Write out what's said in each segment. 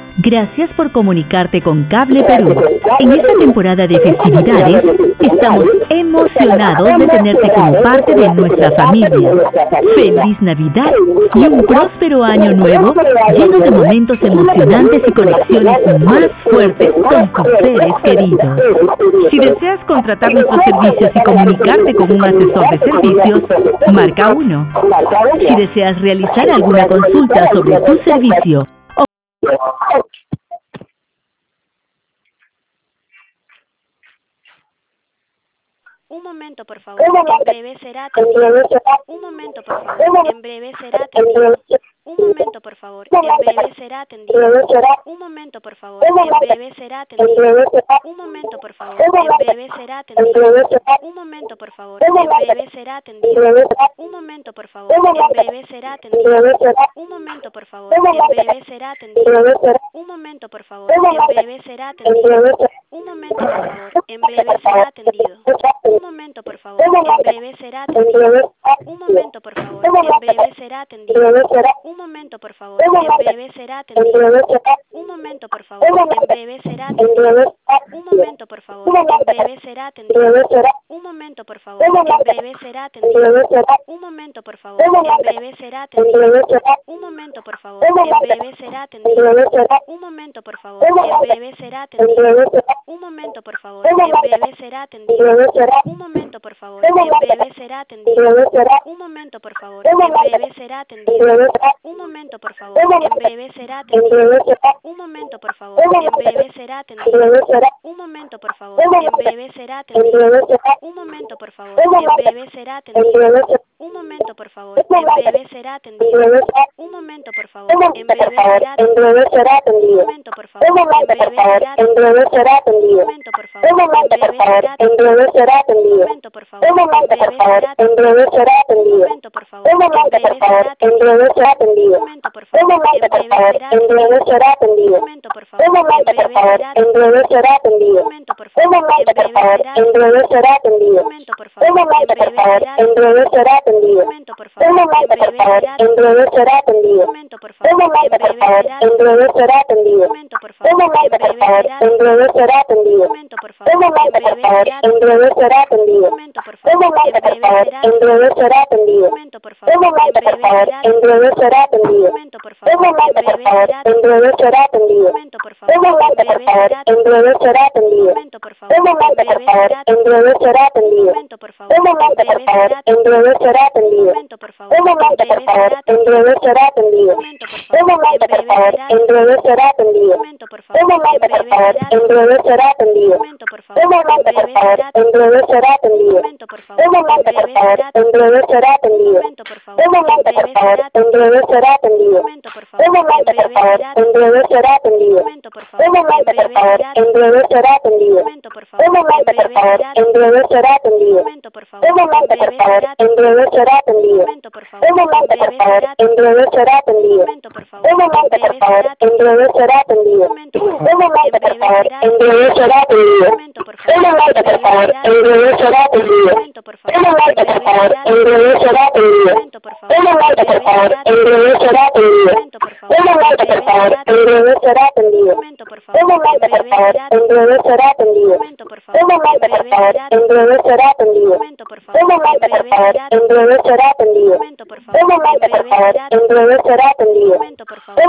Gracias por comunicarte con Cable Perú. En esta temporada de festividades, estamos emocionados de tenerte como parte de nuestra familia. ¡Feliz Navidad y un próspero año nuevo lleno de momentos emocionantes y conexiones más fuertes con tus seres queridos! Si deseas contratar nuestros servicios y comunicarte con un asesor de servicios, marca 1. Si deseas realizar alguna consulta sobre tu servicio, Un momento, por favor. En breve será atendido. Un momento, por favor. En breve será atendido. Un momento, por favor. En breve será atendido. Un momento, por favor. En breve será atendido. Un momento, por favor. En breve será atendido. Un momento, por favor. En breve será atendido. Un momento, por favor. En breve será atendido. Un momento, por favor. En breve será atendido. Un momento, por favor. En breve será atendido. Un momento, por favor. En breve será atendido. Un momento, por favor. En breve será atendido. Un momento, por favor. En breve será atendido. Un momento, por favor. En breve será atendido. Un momento, por favor. En breve será atendido. Un momento, por favor. En breve será atendido. Un momento, por favor. En breve será atendido. Un momento, por favor. En breve será atendido. Un momento, por favor. En breve será atendido. Un momento, por favor. En breve será atendido. Un momento, por favor. En breve será atendido. Un momento, por favor. En breve será atendido. Un momento, por favor. En breve será atendido. Un momento, por favor. En breve será atendido. Un momento, por favor. En breve será atendido. Un momento, por favor. En breve será atendido. Un momento, por favor. En breve será atendido. Un momento, por favor. En breve será atendido. Un momento, por favor. En breve será atendido. Un momento, por favor. En breve será atendido. Un momento, por favor. En breve será atendido. Un momento, por favor. En breve será atendido. Un momento, por favor. En breve será atendido. Un momento, por favor. En breve será atendido. Un momento, por favor. En breve será atendido. Un momento, por favor. En breve será atendido. Un momento, por favor. En breve será atendido. Un momento, por favor. En breve será atendido. Un momento, por favor. En breve será atendido. Un momento, por favor. En breve será atendido. Un momento, por favor. En breve será atendido. Un momento, por favor. En breve será atendido. Un momento, por favor. En breve será atendido. Un momento, por favor. En breve será atendido. Un momento, por favor. En breve será atendido. Un momento, por favor. En breve será atendido. Un momento, por favor. En breve será atendido. Un momento, por favor. En breve será atendido. Un momento, por favor. En breve será atendido. Un momento, por favor. En breve será atendido. Un momento, por favor. En breve será atendido. Un momento, por favor. En breve será atendido. Un momento, por favor. En breve será atendido. Un momento, por favor. En breve será atendido. Un momento, por favor. En breve será atendido. Un momento, por favor. En breve será atendido. Un momento, por favor. En breve será atendido. Un momento, por favor. En breve será atendido. Un momento, por favor. En breve será atendido. Un momento, por favor. En breve será atendido. Un momento, por favor. En breve será atendido. Un momento, por favor. En breve será atendido. Un momento, por favor. En breve será atendido. Un momento, por favor. En breve será atendido. Un momento, por favor. En breve será atendido. Un momento, por favor. En breve será atendido. Un momento, por favor. En breve será atendido. Un momento, por favor. En breve será atendido. Un momento, por favor.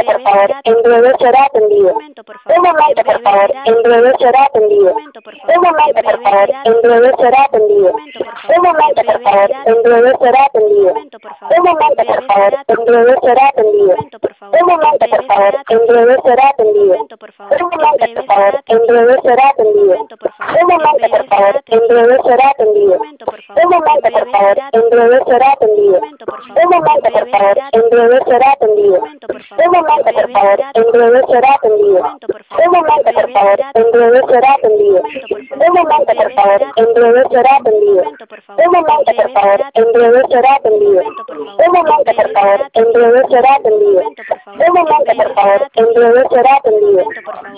En breve será atendido. Un momento, por favor. En breve será atendido. Un momento, por favor. En breve será atendido. Un momento, por favor. En breve será atendido. Un momento, por favor. En breve será atendido. Un momento, por favor. En breve será atendido. Un momento, por favor. En breve será atendido. Un momento, por favor. En breve será atendido. Un momento, por favor. En breve será atendido. Un momento, por favor. En breve será atendido. Un momento, por favor. En breve será atendido. Un momento, por favor. En breve será atendido. Un momento, por favor. En breve será atendido. Un momento, por favor. En breve será atendido. Un momento, por favor. En breve será atendido. Un momento, por favor. En breve será atendido. Un momento, por favor.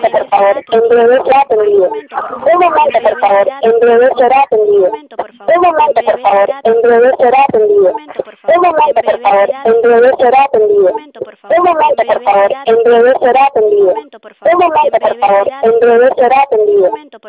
En breve será atendido. Un momento, por favor. En breve será atendido. Un momento, por favor. En breve será atendido. Un momento, por favor. En breve breve será atendido. Un momento, por favor, en breve será atendido. Un momento, por favor, en breve será atendido. Un momento, por favor, en breve será atendido.